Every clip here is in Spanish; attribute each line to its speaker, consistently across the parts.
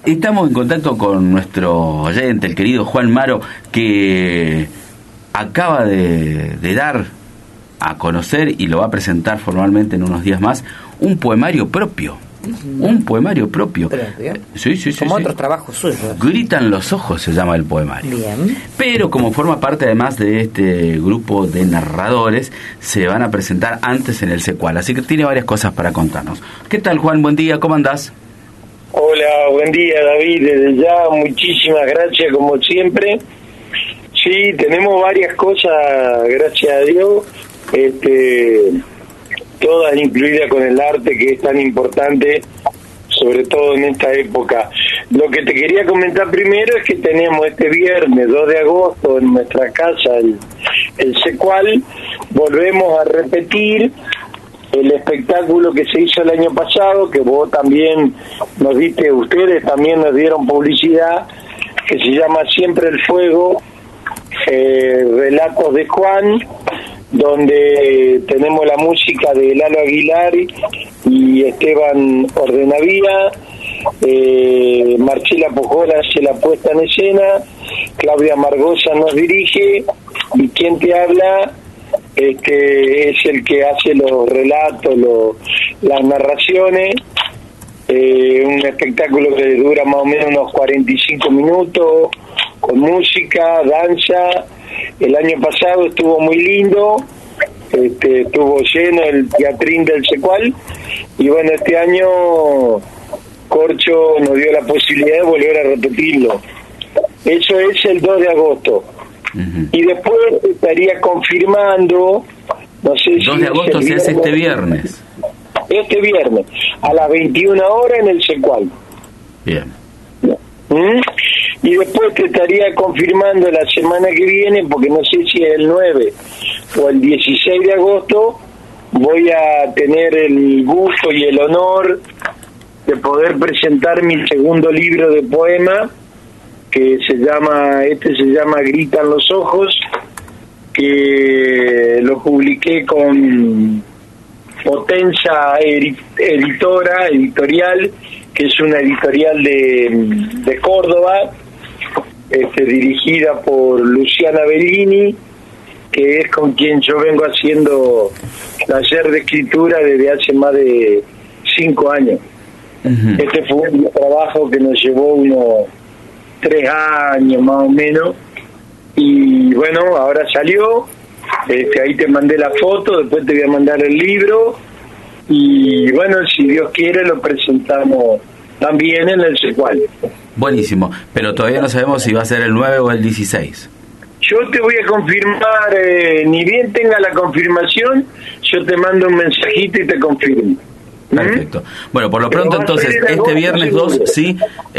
Speaker 1: Estamos en contacto con nuestro oyente, el querido Juan Maro, que acaba de dar a conocer y lo va a presentar formalmente en unos días más, un poemario propio. Un poemario propio. Sí,
Speaker 2: como otros trabajos suyos.
Speaker 1: Gritan los ojos se llama el poemario.
Speaker 2: Bien.
Speaker 1: Pero como forma parte además de este grupo de narradores, se van a presentar antes en el Secual. Así que tiene varias cosas para contarnos. ¿Qué tal, Juan? Buen día, ¿cómo andás?
Speaker 3: Hola, buen día, David. Desde ya, muchísimas gracias como siempre. Sí, tenemos varias cosas, gracias a Dios. Todas incluidas con el arte, que es tan importante, sobre todo en esta época. Lo que te quería comentar primero es que tenemos este viernes 2 de agosto en nuestra casa el Secual. Volvemos a repetir el espectáculo que se hizo el año pasado, que vos también nos diste, ustedes también nos dieron publicidad, que se llama Siempre el Fuego, Relatos de Juan, donde tenemos la música de Lalo Aguilar y Esteban Ordenavía, Marcela Pojola hace la puesta en escena, Claudia Margosa nos dirige, y quien te habla es el que hace los relatos, las narraciones. Un espectáculo que dura más o menos unos 45 minutos, con música, danza. El año pasado estuvo muy lindo, estuvo lleno el teatrín del Secual, y bueno, este año Corcho nos dio la posibilidad de volver a repetirlo. Eso es el 2 de agosto. Uh-huh. Y después estaría confirmando, no sé si
Speaker 1: 2 de agosto se hace este viernes.
Speaker 3: Este viernes, a las 21 horas en el Secual.
Speaker 1: Bien.
Speaker 3: Y después te estaría confirmando la semana que viene, porque no sé si es el 9 o el 16 de agosto, voy a tener el gusto y el honor de poder presentar mi segundo libro de poema, que se llama Gritan los Ojos, que lo publiqué con Potenza Editorial, que es una editorial de Córdoba, dirigida por Luciana Bellini, que es con quien yo vengo haciendo taller de escritura desde hace más de 5 años. Uh-huh. Este fue un trabajo que nos llevó unos 3 años más o menos, y bueno, ahora salió. Ahí te mandé la foto, después te voy a mandar el libro, y bueno, si Dios quiere lo presentamos también en el Secual.
Speaker 1: Buenísimo, pero todavía no sabemos si va a ser el 9 o el 16.
Speaker 3: Yo te voy a confirmar, ni bien tenga la confirmación, yo te mando un mensajito y te confirmo.
Speaker 1: Perfecto. Bueno, por lo pronto entonces, este viernes 2, sí,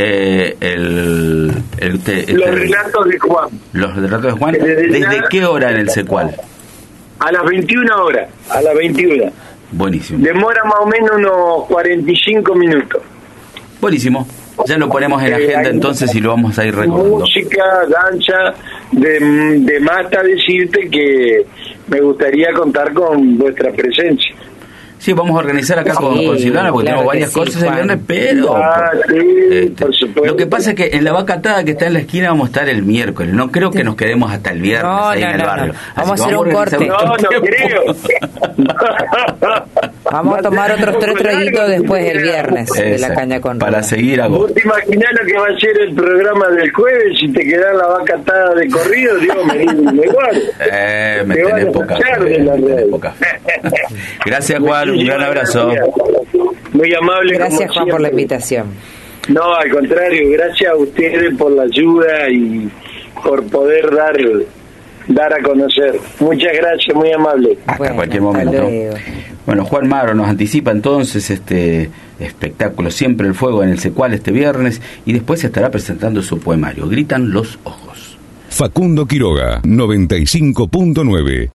Speaker 1: los
Speaker 3: relatos de Juan.
Speaker 1: Los relatos de Juan, ¿desde qué hora en el Secual?
Speaker 3: A las 21 horas, a las 21.
Speaker 1: Buenísimo.
Speaker 3: Demora más o menos unos 45 minutos.
Speaker 1: Buenísimo. Ya lo ponemos en agenda entonces y lo vamos a ir recordando.
Speaker 3: Música, danza, de más a decirte que me gustaría contar con vuestra presencia.
Speaker 1: Sí, vamos a organizar acá con Silvana, porque tenemos varias cosas el viernes, pero
Speaker 3: por supuesto.
Speaker 1: Lo que pasa es que en la vaca atada que está en la esquina vamos a estar el miércoles. No creo que nos quedemos hasta el viernes en el barrio.
Speaker 2: Vamos a hacer un corte.
Speaker 3: No creo.
Speaker 2: Vamos a tomar otros 3 traguitos después del viernes de la caña con
Speaker 1: para seguir a
Speaker 3: vos. ¿Vos te imaginás lo que va a ser el programa del jueves si te quedás la vaca atada de corrido? Digo,
Speaker 1: me tenés poca. Gracias, Juan. Un gran abrazo.
Speaker 3: Muy amable.
Speaker 2: Gracias, Juan, por la invitación.
Speaker 3: No, al contrario, gracias a ustedes por la ayuda y por poder dar a conocer. Muchas gracias, muy amable.
Speaker 1: Hasta cualquier momento. Bueno, Juan Maro nos anticipa entonces este espectáculo Siempre el Fuego en el Secual este viernes, y después se estará presentando su poemario Gritan los Ojos.
Speaker 4: Facundo Quiroga, 95.9.